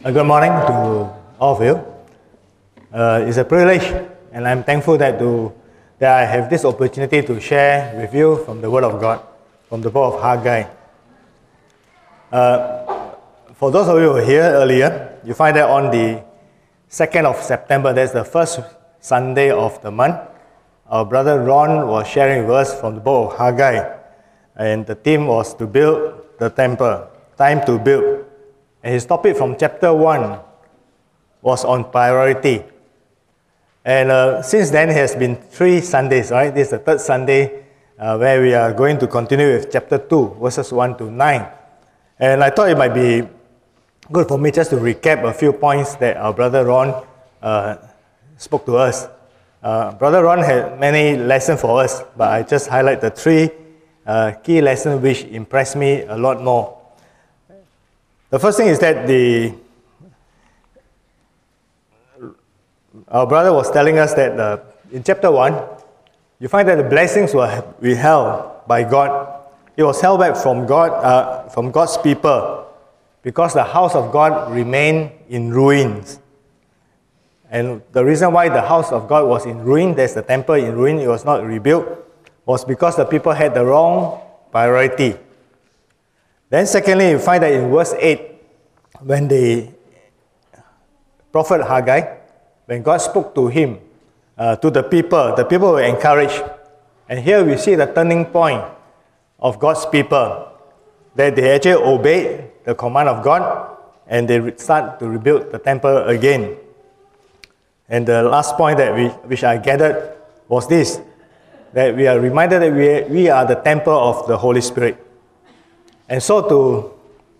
Good morning to all of you. It's a privilege, and I'm thankful that I have this opportunity to share with you from the Word of God, from the book of Haggai. For those of you who were here earlier, you find that on the 2nd of September, that's the first Sunday of the month, our brother Ron was sharing with us from the book of Haggai, and the theme was to build the temple, time to build. And his topic from chapter 1 was on priority. And since then, it has been 3 Sundays, right? This is the third Sunday where we are going to continue with chapter 2, verses 1 to 9. And I thought it might be good for me just to recap a few points that our brother Ron spoke to us. Brother Ron had many lessons for us, but I just highlight the 3 key lessons which impressed me a lot more. The first thing is that our brother was telling us that in chapter 1, you find that the blessings were withheld by God. It was held back from God's people because the house of God remained in ruins. And the reason why the house of God was in ruin, there's the temple in ruin, it was not rebuilt, was because the people had the wrong priority. Then secondly, you find that in verse 8, when the prophet Haggai, when God spoke to him, to the people were encouraged. And here we see the turning point of God's people, that they actually obeyed the command of God, and they start to rebuild the temple again. And the last point which I gathered was this, that we are reminded that we are the temple of the Holy Spirit. And so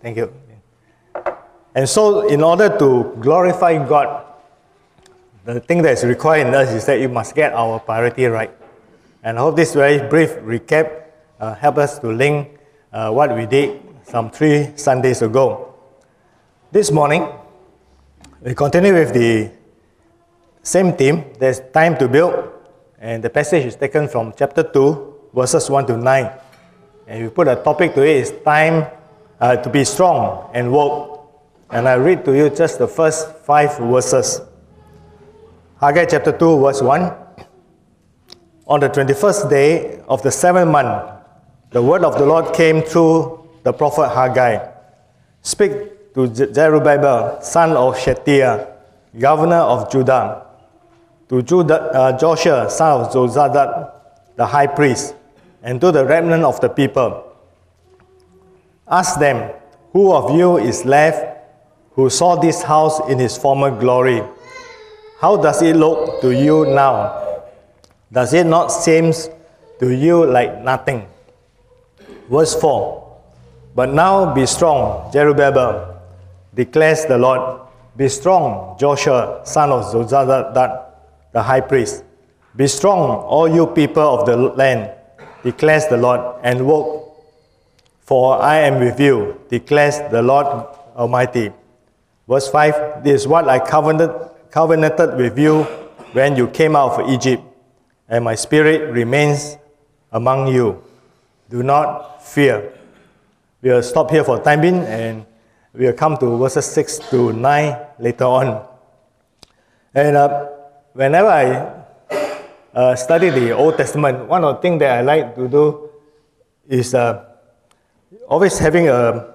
in order to glorify God, the thing that is required in us is that you must get our priority right. And I hope this very brief recap help us to link what we did some 3 Sundays ago. This morning, we continue with the same theme. There's time to build, and the passage is taken from chapter 2, verses 1 to 9. And we put a topic to it, is time to be strong and work. And I read to you just the first 5 verses. Haggai chapter 2, verse 1. On the 21st day of the 7th month, the word of the Lord came through the prophet Haggai. Speak to Zerubbabel, son of Shealtiel, governor of Judah, to Joshua, son of Jozadak, the high priest, and to the remnant of the people. Ask them, who of you is left who saw this house in its former glory? How does it look to you now? Does it not seem to you like nothing? Verse 4. But now be strong, Zerubbabel, declares the Lord. Be strong, Joshua, son of Jozadak, the high priest. Be strong, all you people of the land, declares the Lord, and work, for I am with you, declares the Lord Almighty. Verse 5, this is what I covenanted with you when you came out of Egypt, and my spirit remains among you. Do not fear. We will stop here for time being, and we will come to verses 6 to 9 later on. And whenever I study the Old Testament, one of the things that I like to do is always having a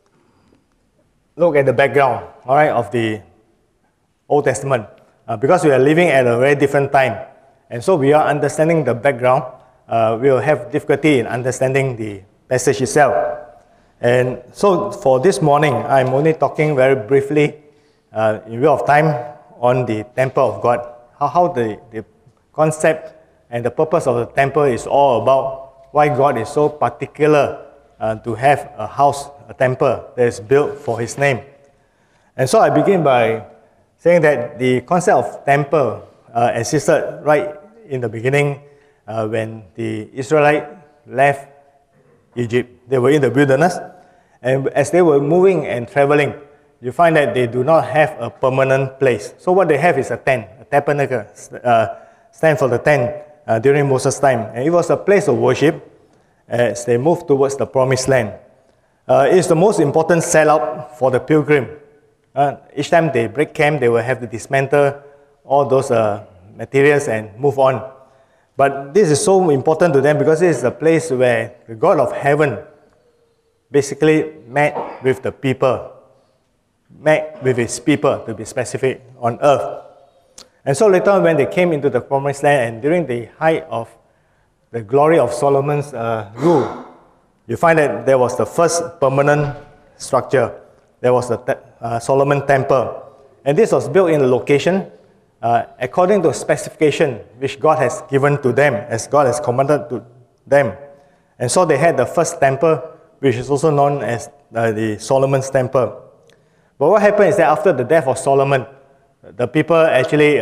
look at the background, all right, of the Old Testament, because we are living at a very different time, and so we are understanding the background. We will have difficulty in understanding the passage itself. And so for this morning, I'm only talking very briefly, in view of time, on the temple of God, how the concept and the purpose of the temple is all about, why God is so particular to have a house, a temple that is built for His name. And so I begin by saying that the concept of temple existed right in the beginning when the Israelites left Egypt. They were in the wilderness, and as they were moving and traveling, you find that they do not have a permanent place. So what they have is a tent, a tabernacle, stand for the tent during Moses' time. And it was a place of worship as they moved towards the promised land. It's the most important setup for the pilgrim Each time they break camp, they will have to dismantle all those materials and move on. But this is so important to them because this is a place where the God of heaven basically met with the people, met with his people, to be specific, on earth. And so later on, when they came into the promised land and during the height of the glory of Solomon's rule, you find that there was the first permanent structure. There was the Solomon temple. And this was built in a location according to a specification which God has given to them, as God has commanded to them. And so they had the first temple, which is also known as the Solomon's temple. But what happened is that after the death of Solomon, the people actually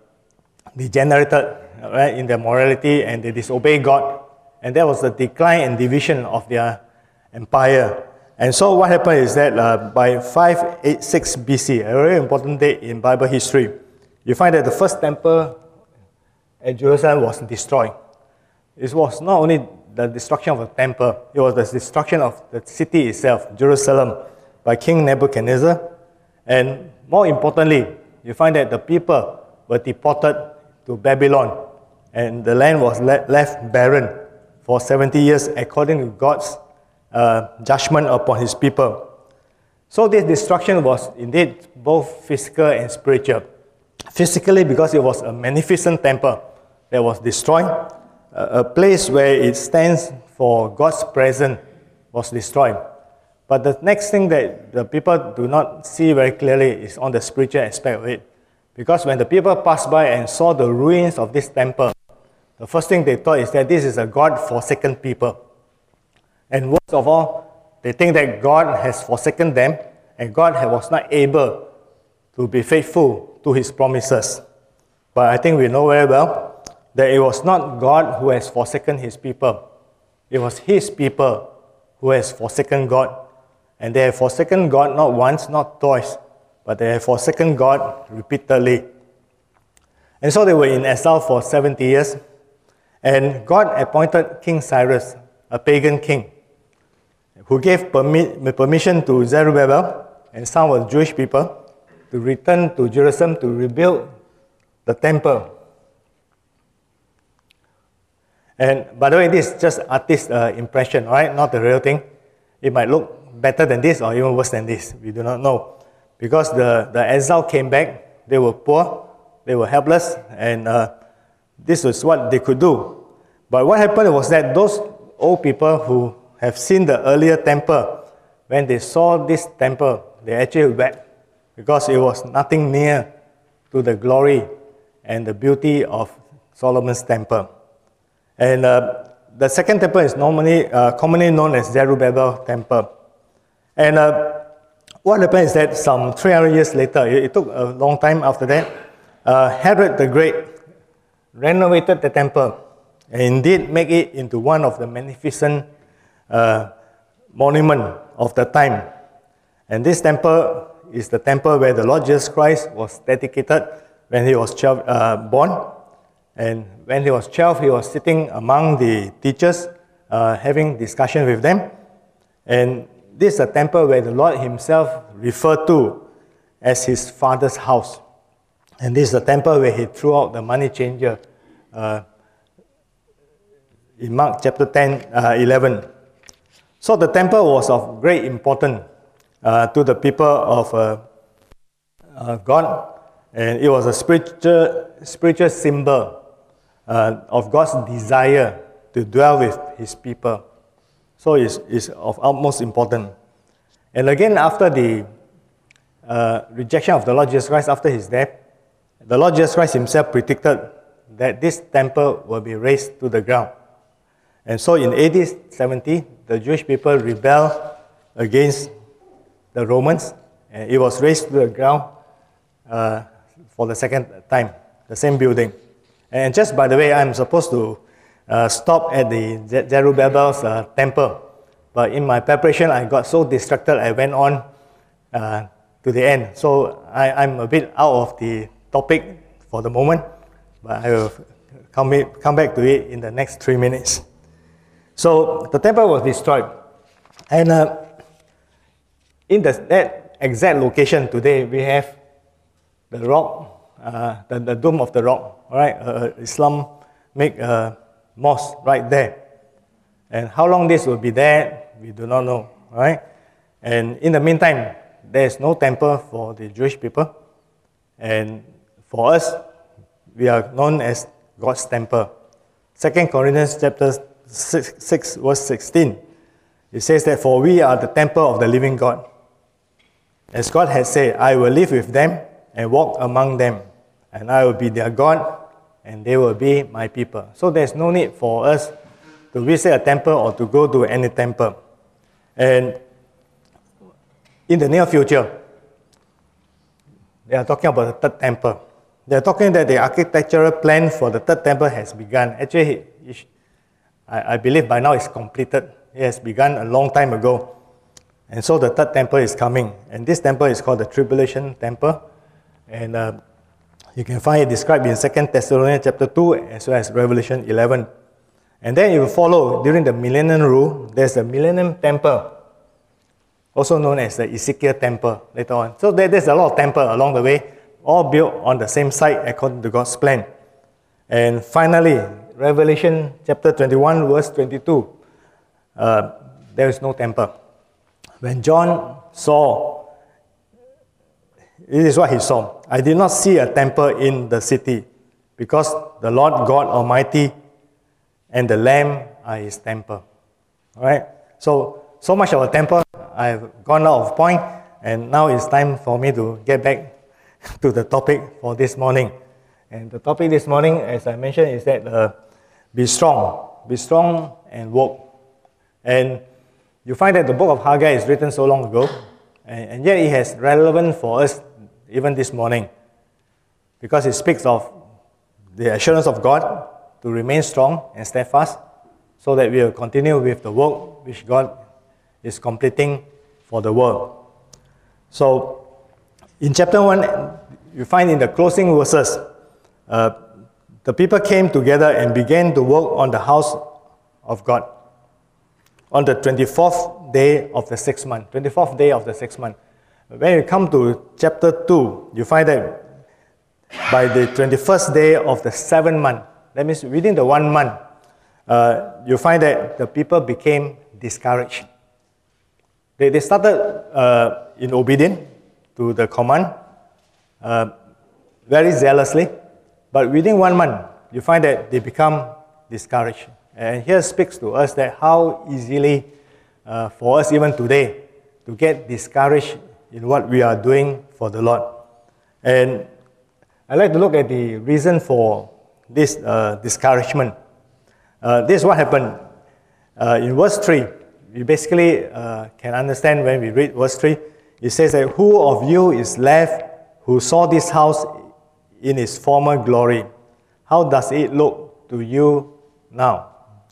degenerated, right, in their morality, and they disobeyed God. And there was the decline and division of their empire. And so what happened is that by 586 BC, a very important date in Bible history, you find that the first temple at Jerusalem was destroyed. It was not only the destruction of the temple, it was the destruction of the city itself, Jerusalem, by King Nebuchadnezzar. And more importantly, you find that the people were deported to Babylon, and the land was left barren for 70 years according to God's judgment upon his people. So this destruction was indeed both physical and spiritual. Physically, because it was a magnificent temple that was destroyed, a place where it stands for God's presence was destroyed. But the next thing that the people do not see very clearly is on the spiritual aspect of it. Because when the people passed by and saw the ruins of this temple, the first thing they thought is that this is a God-forsaken people. And worst of all, they think that God has forsaken them and God was not able to be faithful to his promises. But I think we know very well that it was not God who has forsaken his people. It was his people who has forsaken God. And they have forsaken God not once, not twice, but they have forsaken God repeatedly. And so they were in exile for 70 years. And God appointed King Cyrus, a pagan king, who gave permission to Zerubbabel and some of the Jewish people to return to Jerusalem to rebuild the temple. And by the way, this is just artist impression, right? Not the real thing. It might look better than this or even worse than this. We do not know. Because the exile came back, they were poor, they were helpless, and this was what they could do. But what happened was that those old people who have seen the earlier temple, when they saw this temple, they actually wept because it was nothing near to the glory and the beauty of Solomon's temple. And the second temple is commonly known as Zerubbabel temple. And what happened is that some 300 years later, it took a long time after that, Herod the Great renovated the temple and indeed made it into one of the magnificent monuments of the time. And this temple is the temple where the Lord Jesus Christ was dedicated when he was born. And when he was 12, he was sitting among the teachers, having discussion with them. And this is a temple where the Lord himself referred to as his father's house. And this is the temple where he threw out the money changer in Mark chapter 11. So the temple was of great importance to the people of God, and it was a spiritual symbol of God's desire to dwell with his people. So it's of utmost importance. And again, after the rejection of the Lord Jesus Christ after his death, the Lord Jesus Christ himself predicted that this temple will be razed to the ground. And so in AD 70, the Jewish people rebelled against the Romans, and it was razed to the ground for the second time, the same building. And just by the way, I'm supposed to stop at the Zerubbabel's temple, but in my preparation, I got so distracted, I went on to the end. So I'm a bit out of the topic for the moment, but I will come back to it in the next 3 minutes. So the temple was destroyed, and in that exact location today, we have the rock, the Dome of the Rock, all right? Islam make a mosque right there. And how long this will be there, we do not know, all right? And in the meantime, there is no temple for the Jewish people. And for us, we are known as God's temple. 2 Corinthians chapter 6 verse 16. It says that, for we are the temple of the living God. As God has said, I will live with them and walk among them, and I will be their God, and they will be my people. So there's no need for us to visit a temple or to go to any temple. And in the near future, they are talking about the third temple. They are talking that the architectural plan for the third temple has begun. Actually, I believe by now it's completed. It has begun a long time ago. And so the third temple is coming. And this temple is called the Tribulation Temple. And you can find it described in 2 Thessalonians chapter 2 as well as Revelation 11. And then it will follow during the millennium rule. There's the Millennium Temple, also known as the Ezekiel Temple later on. So there's a lot of temples along the way, all built on the same site according to God's plan. And finally, Revelation chapter 21 verse 22, there is no temple. When John saw, it is what he saw. I did not see a temple in the city, because the Lord God Almighty and the Lamb are his temple. All right? So much of a temple. I've gone out of point, and now it's time for me to get back to the topic for this morning. And the topic this morning, as I mentioned, is that be strong and walk. And you find that the book of Haggai is written so long ago, and yet it has relevance for us even this morning, because it speaks of the assurance of God to remain strong and steadfast, so that we will continue with the work which God is completing for the world. So, in chapter 1, you find in the closing verses, the people came together and began to work on the house of God on the 24th day of the 6th month. 24th day of the 6th month. When you come to chapter 2, you find that by the 21st day of the 7th month, that means within the 1 month, you find that the people became discouraged. They started in obedience to the command, very zealously, but within 1 month, you find that they become discouraged. And here speaks to us that how easily for us even today to get discouraged in what we are doing for the Lord. And I'd like to look at the reason for this discouragement. This is what happened. In verse 3, we basically can understand when we read verse 3, it says that, who of you is left who saw this house in its former glory? How does it look to you now?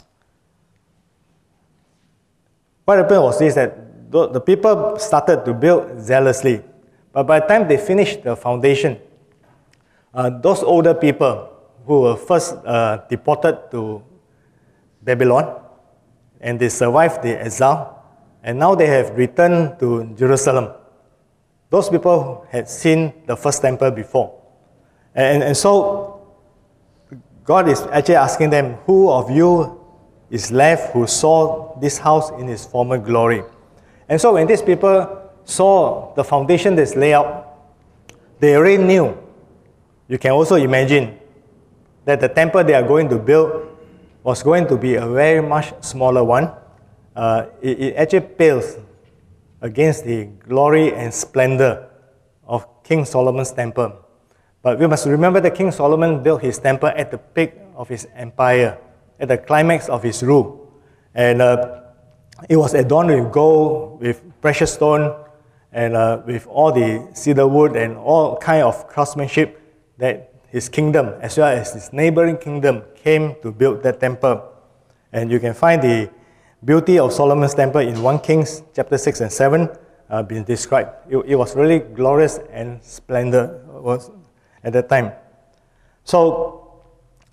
What happened was this, that the people started to build zealously, but by the time they finished the foundation, those older people who were first deported to Babylon, and they survived the exile, and now they have returned to Jerusalem. Those people had seen the first temple before. And so God is actually asking them, who of you is left who saw this house in its former glory? And so when these people saw the foundation that's laid out, they already knew. You can also imagine that the temple they are going to build was going to be a very much smaller one. It actually pales against the glory and splendor of King Solomon's temple. But we must remember that King Solomon built his temple at the peak of his empire, at the climax of his rule. And it was adorned with gold, with precious stone, and with all the cedar wood and all kind of craftsmanship that his kingdom, as well as his neighboring kingdom, came to build that temple. And you can find the beauty of Solomon's temple in 1 Kings chapter 6 and 7 being described. It was really glorious and splendor at that time. So,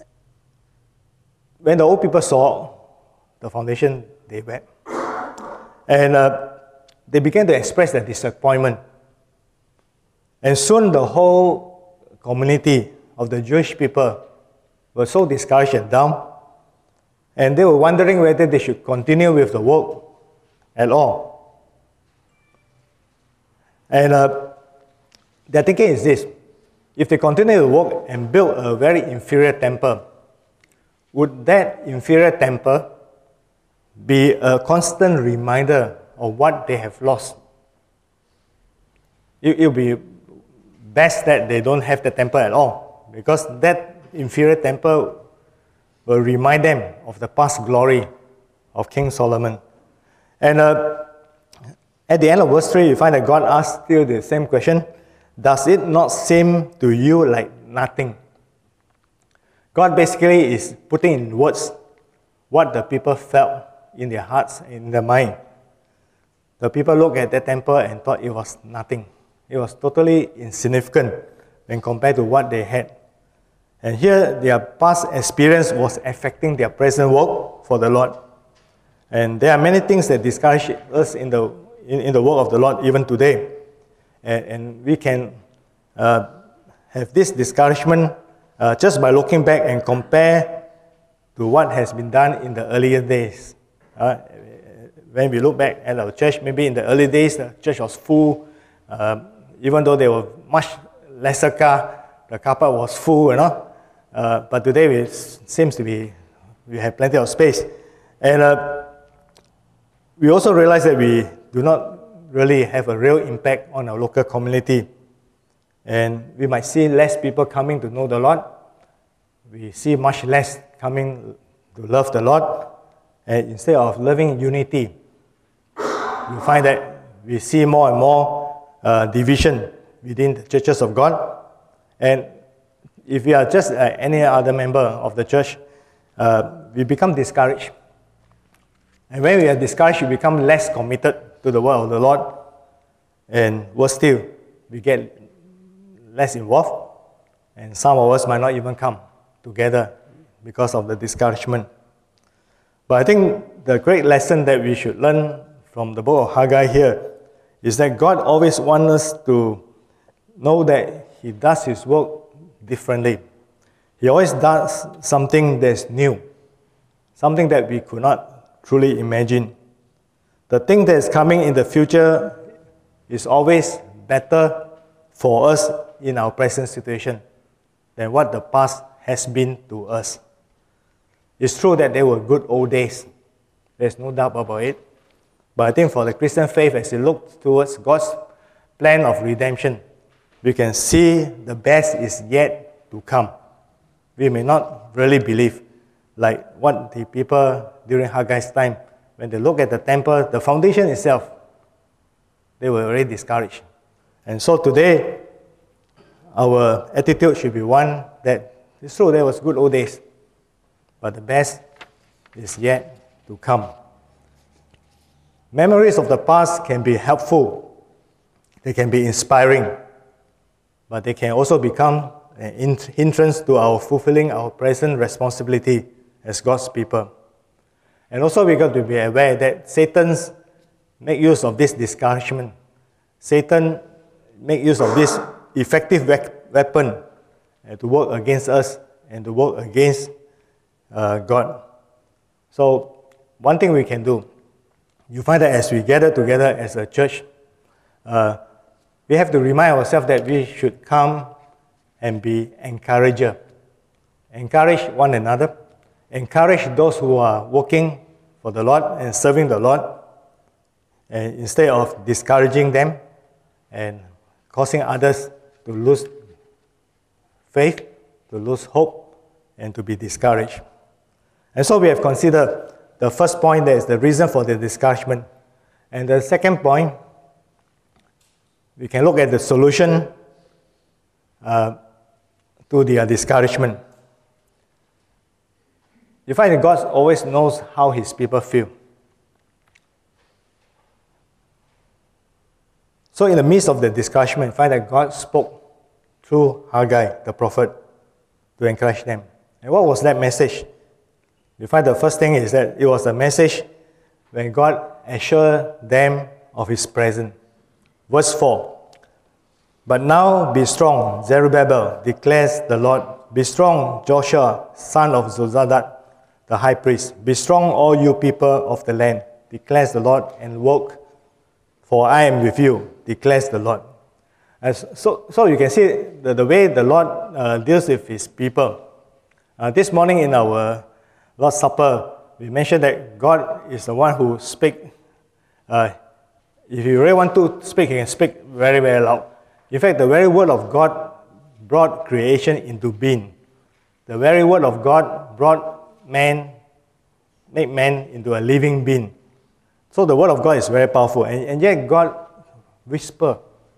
when the old people saw the foundation, they wept. And they began to express their disappointment. And soon the whole community of the Jewish people were so discouraged and down, and they were wondering whether they should continue with the work at all. And their thinking is this: if they continue to work and build a very inferior temple, would that inferior temple be a constant reminder of what they have lost? It will be best that they don't have the temple at all, because that inferior temple will remind them of the past glory of King Solomon. And at the end of verse 3, you find that God asks still the same question: does it not seem to you like nothing? God basically is putting in words what the people felt in their hearts, in their mind. The people looked at the temple and thought it was nothing. It was totally insignificant when compared to what they had. And here, their past experience was affecting their present work for the Lord. And there are many things that discourage us in the work of the Lord even today. And we can have this discouragement just by looking back and compare to what has been done in the earlier days. When we look back at our church, maybe in the early days, the church was full. Even though there were much lesser car, the car park was full, but today it seems to be, we have plenty of space. And we also realize that we do not really have a real impact on our local community. And we might see less people coming to know the Lord. We see much less coming to love the Lord. And instead of loving unity, we find that we see more and more division within the churches of God. And if we are just any other member of the church, we become discouraged. And when we are discouraged, we become less committed to the word of the Lord. And worse still, we get less involved. And some of us might not even come together because of the discouragement. But I think the great lesson that we should learn from the book of Haggai here is that God always wants us to know that He does His work differently. He always does something that's new, something that we could not truly imagine. The thing that is coming in the future is always better for us in our present situation than what the past has been to us. It's true that there were good old days. There's no doubt about it. But I think for the Christian faith, as we look towards God's plan of redemption, we can see the best is yet to come. We may not really believe, like what the people during Haggai's time, when they look at the temple, the foundation itself, they were already discouraged. And so today, our attitude should be one that it's true there was good old days, but the best is yet to come. Memories of the past can be helpful, they can be inspiring, but they can also become an hindrance to our fulfilling our present responsibility as God's people. And also we got to be aware that Satan's make use of this discouragement. Satan make use of this effective weapon to work against us and to work against God. So one thing we can do, you find that as we gather together as a church, we have to remind ourselves that we should come and be encourager. Encourage one another. Encourage those who are working for the Lord and serving the Lord, and instead of discouraging them and causing others to lose faith, to lose hope, and to be discouraged. And so we have considered the first point, that is the reason for the discouragement. And the second point, we can look at the solution to their discouragement. You find that God always knows how His people feel. So in the midst of the discouragement, you find that God spoke through Haggai, the prophet, to encourage them. And what was that message? You find the first thing is that it was a message when God assured them of His presence. Verse 4, But now be strong, Zerubbabel, declares the Lord. Be strong, Joshua, son of Jozadak, the high priest. Be strong, all you people of the land, declares the Lord, and work, for I am with you, declares the Lord. So you can see the way the Lord deals with his people. This morning in our Lord's Supper, we mentioned that God is the one who speaks. If you really want to speak, he can speak very, very loud. In fact, the very word of God brought creation into being. The very word of God made man into a living being. So the word of God is very powerful. And yet God whispers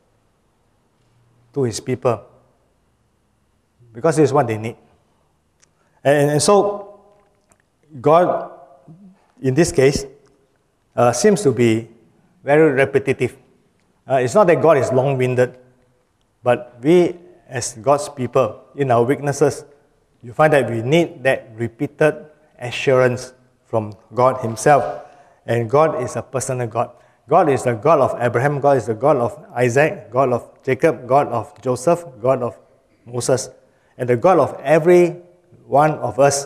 to his people because it's what they need. And so God, in this case, seems to be very repetitive. It's not that God is long-winded, but we as God's people, in our weaknesses, you find that we need that repeated assurance from God himself. And God is a personal God. God is the God of Abraham, God is the God of Isaac, God of Jacob, God of Joseph, God of Moses, and the God of every one of us.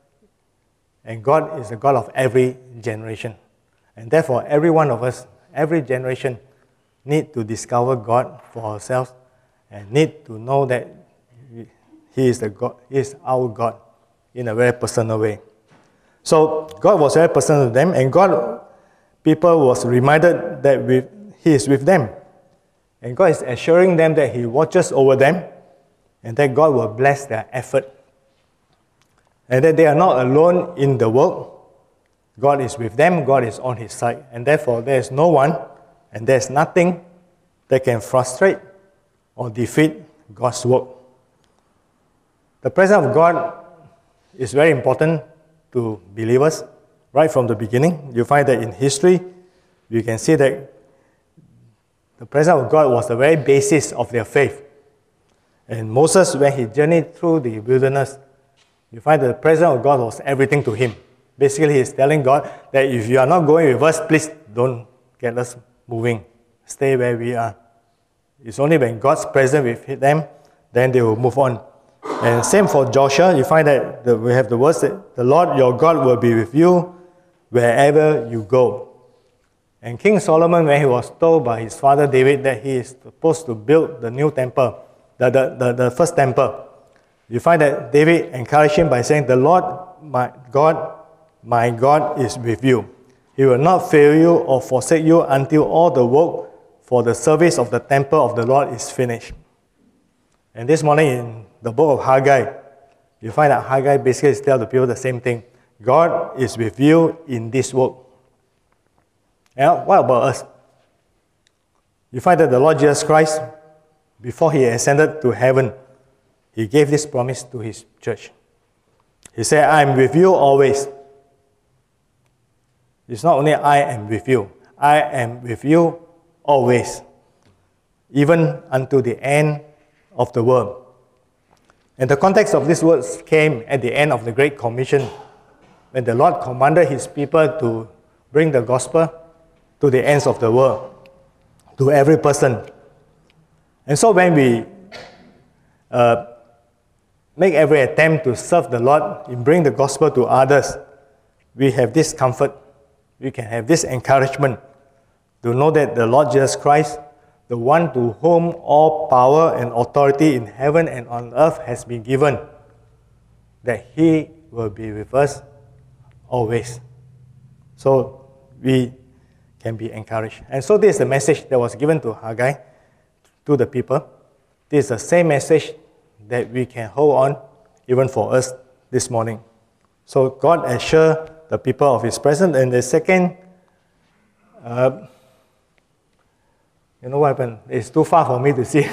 And God is the God of every generation. And therefore, every one of us, every generation, need to discover God for ourselves and need to know that He is the God, He is our God in a very personal way. So God was very personal to them, and people was reminded that He is with them. And God is assuring them that He watches over them and that God will bless their effort. And that they are not alone in the work. God is with them, God is on His side. And therefore, there is no one and there is nothing that can frustrate or defeat God's work. The presence of God is very important to believers. Right from the beginning, you find that in history, you can see that the presence of God was the very basis of their faith. And Moses, when he journeyed through the wilderness, you find that the presence of God was everything to him. Basically, he's telling God that if you are not going with us, please don't get us moving. Stay where we are. It's only when God's present with them, then they will move on. And same for Joshua, you find that we have the words that the Lord your God will be with you wherever you go. And King Solomon, when he was told by his father David that he is supposed to build the new temple, the first temple, you find that David encouraged him by saying, the Lord my God is with you. He will not fail you or forsake you until all the work for the service of the temple of the Lord is finished. And this morning in the book of Haggai, you find that Haggai basically tells the people the same thing. God is with you in this work. And what about us? You find that the Lord Jesus Christ, before He ascended to heaven, He gave this promise to His church. He said, I am with you always. It's not only I am with you. I am with you always, even unto the end of the world. And the context of these words came at the end of the Great Commission, when the Lord commanded His people to bring the gospel to the ends of the world, to every person. And so when we make every attempt to serve the Lord in bringing the gospel to others, we have this comfort, we can have this encouragement to know that the Lord Jesus Christ, the one to whom all power and authority in heaven and on earth has been given, that He will be with us always. So we can be encouraged. And so this is the message that was given to Haggai, to the people. This is the same message that we can hold on even for us this morning. So God assures the people of His presence. And the second, you know what happened? It's too far for me to see.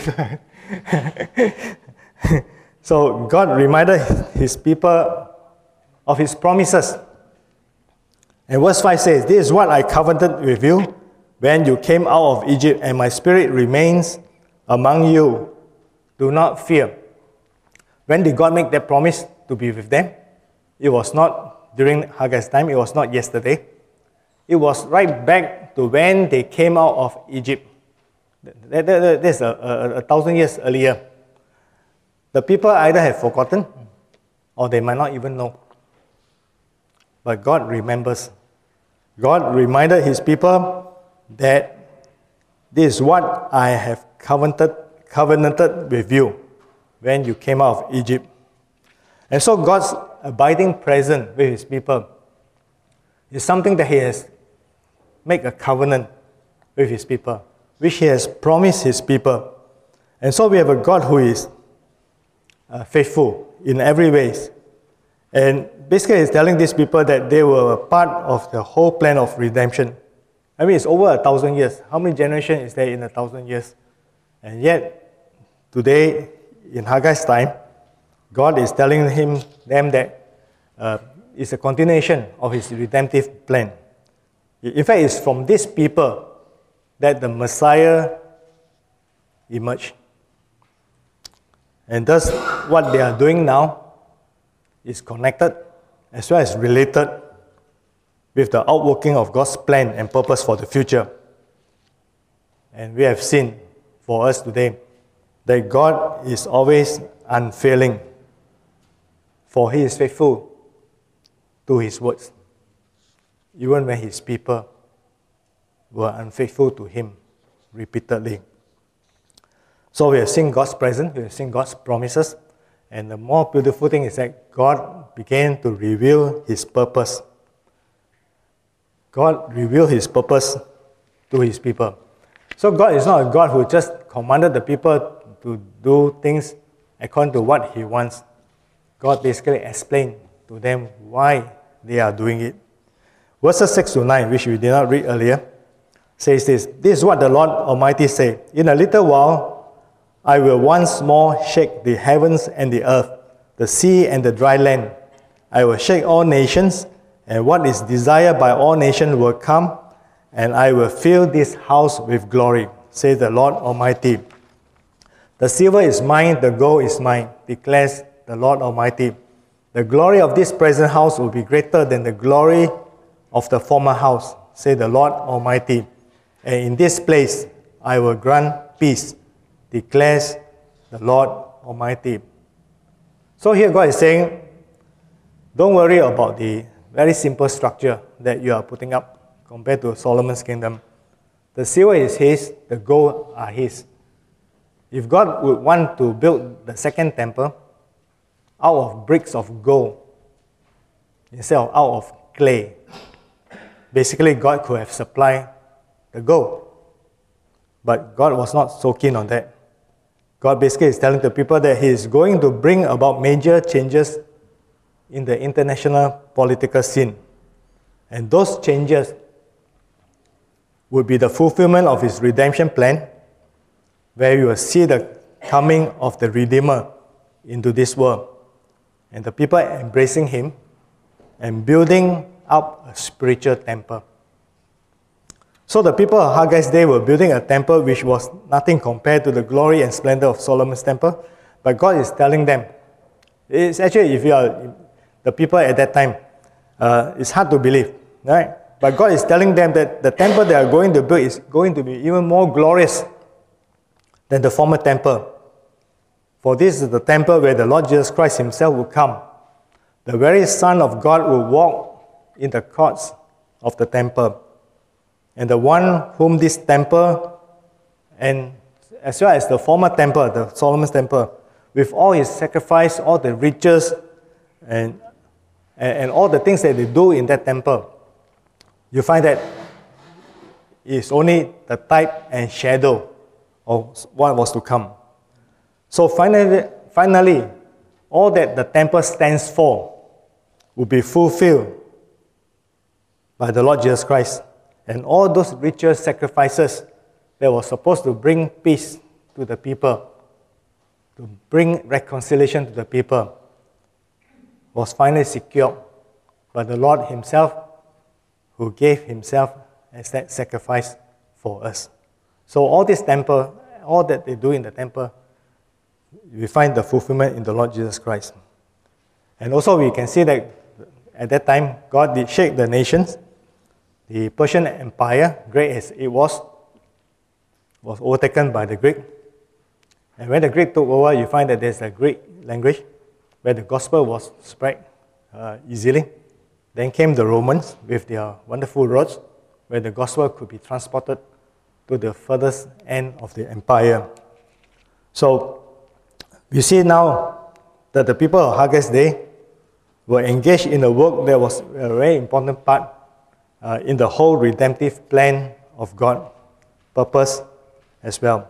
So God reminded His people of His promises. And verse 5 says, this is what I covenanted with you when you came out of Egypt, and my spirit remains among you. Do not fear. When did God make that promise to be with them? It was not during Haggai's time, it was not yesterday. It was right back to when they came out of Egypt. That's a thousand years earlier. The people either have forgotten or they might not even know. But God remembers. God reminded his people that this is what I have covenanted with you when you came out of Egypt. And so God's abiding presence with his people is something that he has made a covenant with his people, which he has promised his people. And so we have a God who is faithful in every way. And basically he's telling these people that they were a part of the whole plan of redemption. I mean, it's over 1,000 years. How many generations is there in 1,000 years? And yet, today, in Haggai's time, God is telling them that it's a continuation of his redemptive plan. In fact, it's from these people that the Messiah emerged. And thus, what they are doing now is connected as well as related with the outworking of God's plan and purpose for the future. And we have seen for us today that God is always unfailing, for he is faithful to his words, even when his people were unfaithful to him repeatedly. So we have seen God's presence, we have seen God's promises, and the more beautiful thing is that God began to reveal his purpose. God revealed his purpose to his people. So God is not a God who just commanded the people to do things according to what he wants. God basically explained to them why they are doing it. Verses 6 to 9, which we did not read earlier, says this: "This is what the Lord Almighty says, in a little while I will once more shake the heavens and the earth, the sea and the dry land. I will shake all nations, and what is desired by all nations will come, and I will fill this house with glory, says the Lord Almighty. The silver is mine, the gold is mine, declares the Lord Almighty. The glory of this present house will be greater than the glory of the former house, says the Lord Almighty. And in this place I will grant peace, declares the Lord Almighty." So here God is saying, don't worry about the very simple structure that you are putting up compared to Solomon's kingdom. The silver is his, the gold are his. If God would want to build the second temple out of bricks of gold instead of out of clay, basically God could have supplied the gold. But God was not so keen on that. God basically is telling the people that he is going to bring about major changes in the international political scene. And those changes would be the fulfillment of his redemption plan, where you will see the coming of the Redeemer into this world, and the people embracing him and building up a spiritual temple. So the people of Haggai's day were building a temple which was nothing compared to the glory and splendor of Solomon's temple, but God is telling them, it's actually, if you are the people at that time, it's hard to believe, right? But God is telling them that the temple they are going to build is going to be even more glorious than the former temple. For this is the temple where the Lord Jesus Christ himself will come. The very Son of God will walk in the courts of the temple. And the one whom this temple, and as well as the former temple, the Solomon's temple, with all his sacrifice, all the riches, and all the things that they do in that temple, you find that it's only the type and shadow of what was to come. So finally, all that the temple stands for will be fulfilled by the Lord Jesus Christ. And all those ritual sacrifices that were supposed to bring peace to the people, to bring reconciliation to the people, was finally secured by the Lord himself, who gave himself as that sacrifice for us. So all this temple, all that they do in the temple, we find the fulfillment in the Lord Jesus Christ. And also we can see that at that time, God did shake the nations. The Persian Empire, great as it was was overtaken by the Greek. And when the Greek took over, you find that there's a Greek language where the gospel was spread easily. Then came the Romans with their wonderful roads where the gospel could be transported to the furthest end of the empire. So we see now that the people of Haggai's day were engaged in a work that was a very important part in the whole redemptive plan of God, purpose as well.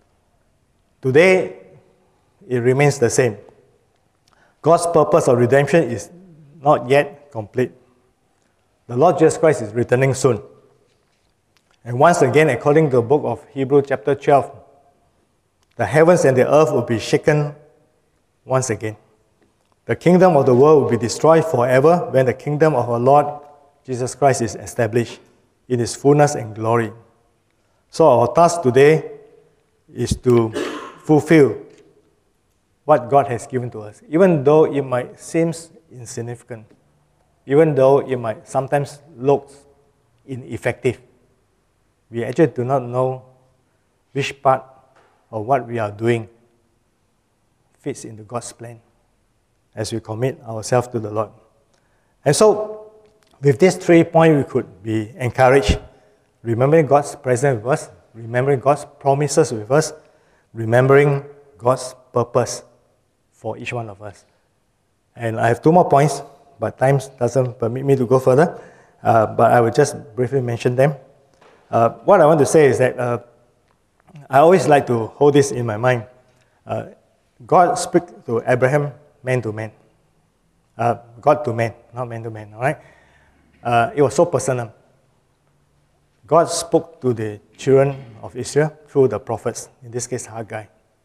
Today, it remains the same. God's purpose of redemption is not yet complete. The Lord Jesus Christ is returning soon. And once again, according to the book of Hebrews chapter 12, the heavens and the earth will be shaken once again. The kingdom of the world will be destroyed forever when the kingdom of our Lord Jesus Christ is established in its fullness and glory. So our task today is to fulfill what God has given to us, even though it might seem insignificant, even though it might sometimes look ineffective. We actually do not know which part of what we are doing fits into God's plan as we commit ourselves to the Lord. And so, with these 3 points, we could be encouraged, remembering God's presence with us, remembering God's promises with us, remembering God's purpose for each one of us. And I have 2 more points, but time doesn't permit me to go further, but I will just briefly mention them. What I want to say is that I always like to hold this in my mind. God spoke to Abraham man to man. God to man, not man to man, all right? It was so personal. God spoke to the children of Israel through the prophets, in this case Haggai.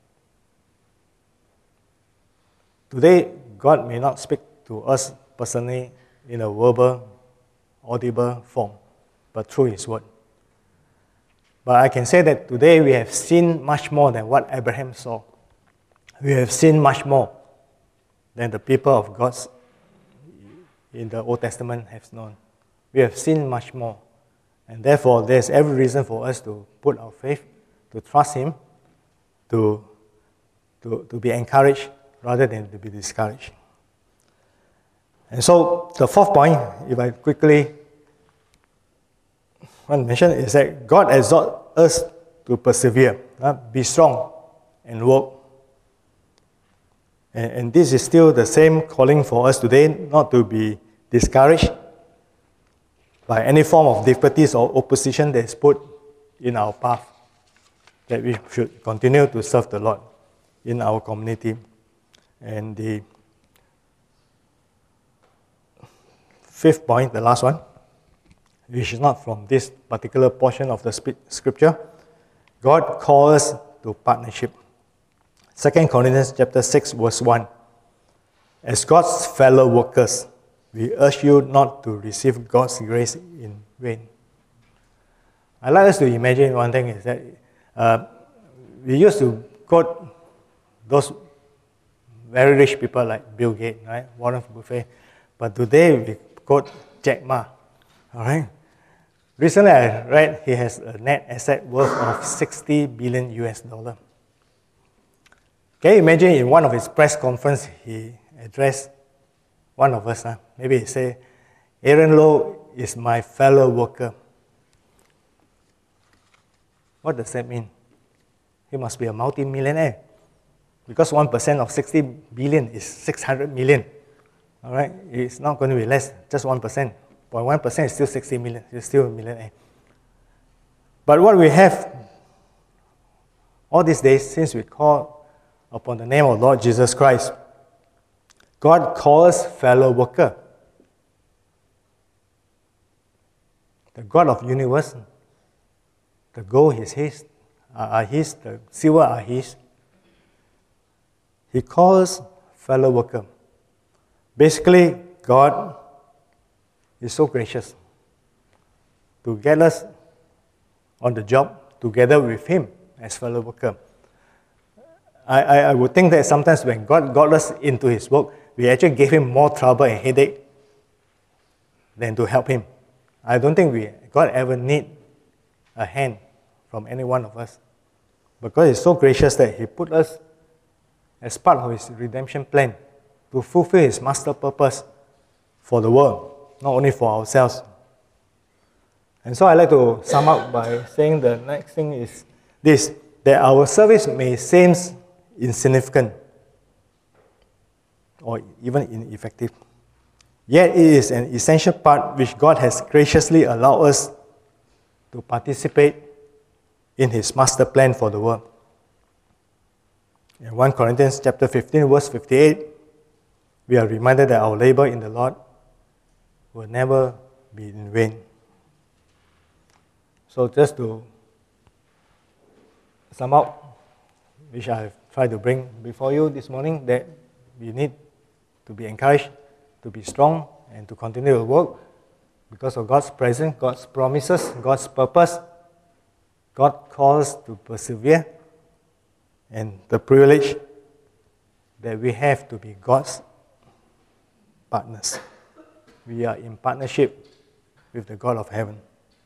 Today, God may not speak to us personally in a verbal, audible form, but through His word. But I can say that today we have seen much more than what Abraham saw. We have seen much more than the people of God in the Old Testament have known. We have seen much more. And therefore, there's every reason for us to put our faith, to trust Him, to be encouraged rather than to be discouraged. And so, the 4th point, if I quickly want to mention, is that God exhorts us to persevere, be strong, and work. And this is still the same calling for us today, not to be discouraged by any form of difficulties or opposition that is put in our path, that we should continue to serve the Lord in our community. And the 5th point, the last one, which is not from this particular portion of the scripture, God calls us to partnership. 2 Corinthians chapter 6, verse 1. As God's fellow workers, we urge you not to receive God's grace in vain. I like us to imagine one thing is that we used to quote those very rich people like Bill Gates, right? Warren Buffett, but today we quote Jack Ma, all right? Recently I read he has a net asset worth of $60 billion US. Can you imagine in one of his press conferences he addressed one of us, maybe he say, Aaron Low is my fellow worker. What does that mean? He must be a multi-millionaire, because 1% of 60 billion is 600 million. All right, it's not going to be less, just 1%. But 1% is still 60 million, he's still a millionaire. But what we have all these days, since we call upon the name of Lord Jesus Christ, God calls fellow worker. The God of universe, the gold is His, the silver are His. He calls fellow worker. Basically, God is so gracious to get us on the job together with Him as fellow worker. I would think that sometimes when God got us into His work, we actually gave Him more trouble and headache than to help Him. I don't think God ever need a hand from any one of us But God is so gracious that He put us as part of His redemption plan to fulfill His master purpose for the world, not only for ourselves. And so I like to sum up by saying the next thing is this, that our service may seem insignificant or even ineffective, yet it is an essential part which God has graciously allowed us to participate in His master plan for the world. In 1 Corinthians chapter 15, verse 58, we are reminded that our labor in the Lord will never be in vain. So just to sum up, which I have tried to bring before you this morning, that we need to be encouraged, to be strong, and to continue to work because of God's presence, God's promises, God's purpose. God calls us to persevere, and the privilege that we have to be God's partners. We are in partnership with the God of heaven.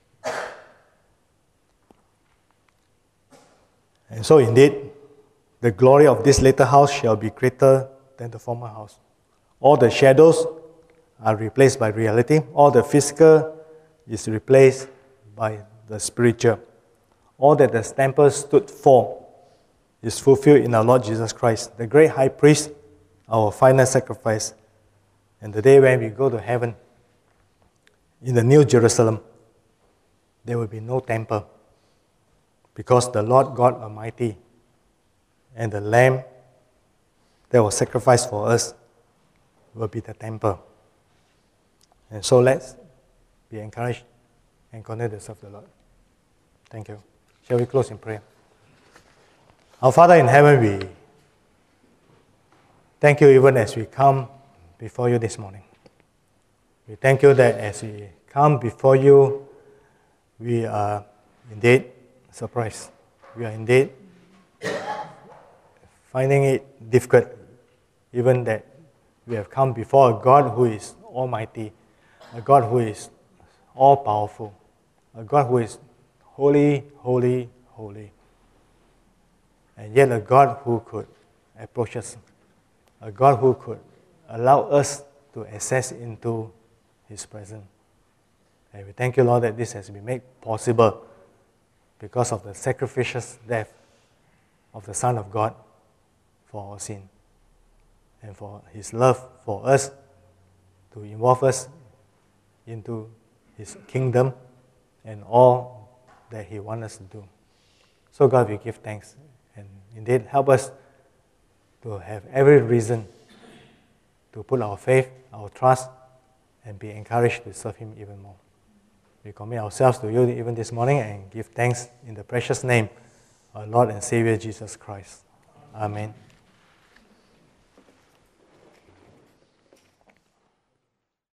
And so indeed, the glory of this later house shall be greater than the former house. All the shadows are replaced by reality. All the physical is replaced by the spiritual. All that the temple stood for is fulfilled in our Lord Jesus Christ, the great high priest, our final sacrifice. And the day when we go to heaven, in the New Jerusalem, there will be no temple, because the Lord God Almighty and the Lamb that was sacrificed for us will be the temple. And so let's be encouraged and continue to serve the Lord. Thank you. Shall we close in prayer? Our Father in heaven, we thank you even as we come before you this morning. We thank you that as we come before you, we are indeed surprised. We are indeed finding it difficult, even that we have come before a God who is almighty, a God who is all-powerful, a God who is holy, holy, holy. And yet a God who could approach us, a God who could allow us to access into His presence. And we thank you, Lord, that this has been made possible because of the sacrificial death of the Son of God for our sin, and for His love for us to involve us into His kingdom and all that He wants us to do. So God, we give thanks, and indeed help us to have every reason to put our faith, our trust, and be encouraged to serve Him even more. We commit ourselves to you even this morning and give thanks in the precious name of our Lord and Savior Jesus Christ. Amen.